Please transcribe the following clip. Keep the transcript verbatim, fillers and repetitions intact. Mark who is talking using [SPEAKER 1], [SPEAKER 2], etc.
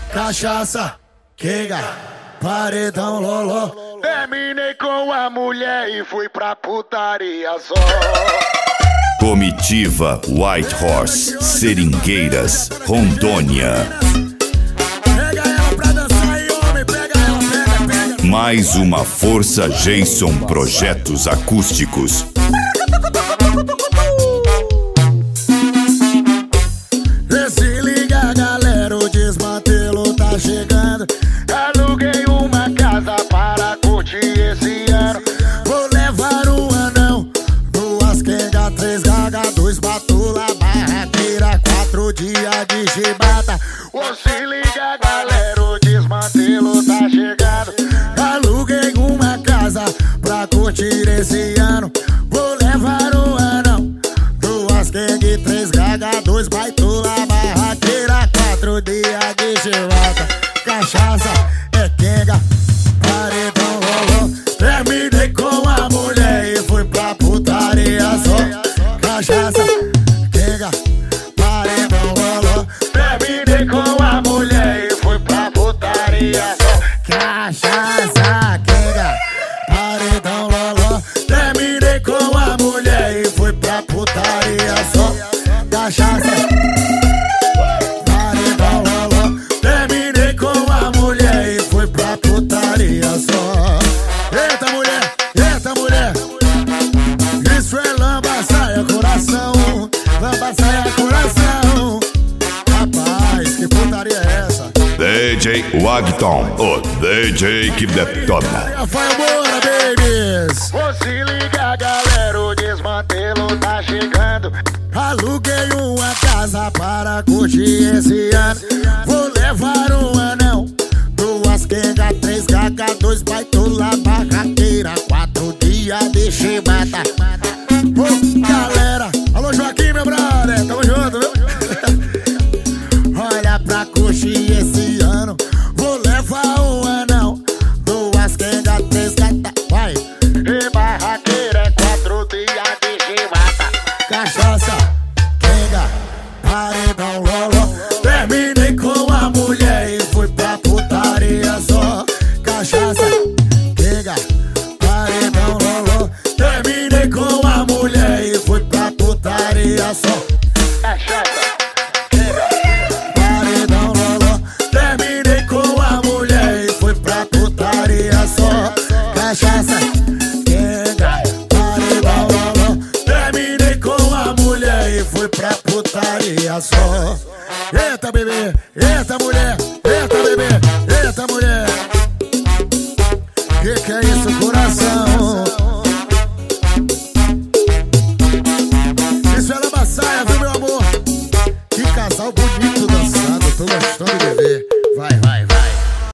[SPEAKER 1] cachaça, quenga, paredão, loló.
[SPEAKER 2] Terminei com a mulher e fui pra putaria só.
[SPEAKER 3] Comitiva White Horse, Seringueiras, Rondônia.
[SPEAKER 1] Pega ela pra dançar e homem, pega ela, pega, pega.
[SPEAKER 3] Mais uma Força Jason Projetos Acústicos.
[SPEAKER 1] Se liga, galera, o desmantelo tá chegando.
[SPEAKER 2] Aluguei uma casa para curtir esse ano.
[SPEAKER 1] Vou levar um anão, duas quenga, três gaga, dois batula, barraqueira, quatro dias de chibata.
[SPEAKER 2] Ô, se liga, galera, o desmantelo tá chegando.
[SPEAKER 1] Aluguei uma casa pra curtir esse ano. Vou levar um anão, duas quenga, três gaga, dois baitula, barraqueira, quatro dias de chibata. Cachaça é quenga, paredão, rolou. Terminei com a mulher e fui pra putaria só. Cachaça, quenga, paredão, rolou.
[SPEAKER 2] Terminei com a mulher e fui pra putaria só.
[SPEAKER 1] Cachaça, quenga, paredão, loló. Terminei com a mulher e fui pra putaria só. Cachaça, paredão, loló. Terminei com a mulher e fui pra putaria só. Eita mulher, eita mulher, isso é lamba, saia coração. Lamba, saia coração. Rapaz, que putaria é essa?
[SPEAKER 3] D J Wagton, o D J que detona.
[SPEAKER 1] Vai embora, babies.
[SPEAKER 2] Ô, se liga, galera, o desmantelo tá chegando.
[SPEAKER 1] Aluguei uma casa para curtir esse ano. Vou levar um anão, duas quenga, três gaga, dois baitula, barraqueira, quatro dias de chibata. Ô, galera, alô Joaquim, meu brother, tamo junto, viu? Olha pra curtir esse ano. Vou levar um anão, duas quenga, três gata, vai.
[SPEAKER 2] E barraqueira é quatro dias de chibata.
[SPEAKER 1] Cachaça, quenga, paredão, loló. Terminei com a mulher e fui pra putaria só. Cachaça, quenga, paredão, loló. Terminei com a mulher e fui pra putaria só.
[SPEAKER 2] Cachaça,
[SPEAKER 1] Paredão, loló. Terminei com a mulher e fui pra putaria só. Cachaça, quenga, paredão, loló. Terminei com a mulher e fui pra putaria só. Eita bebê, eita mulher, eita bebê, eita mulher. Que que é isso, coração? Isso é lamba saia, viu meu amor? Que casal bonito.